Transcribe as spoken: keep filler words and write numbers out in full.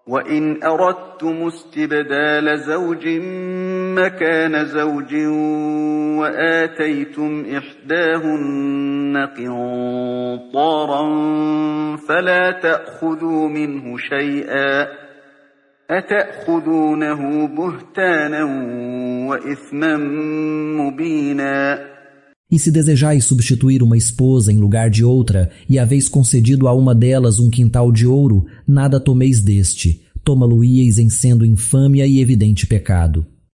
وإن أردتم استبدال زوج مكان زوج وآتيتم إحداهن قنطارا فلا تأخذوا منه شيئا أتأخذونه بهتانا وإثما مبينا. E se desejais substituir uma esposa em lugar de outra, e haveis concedido a uma delas um quintal de ouro, nada tomeis deste, toma-lo-íeis em sendo infâmia e evidente pecado.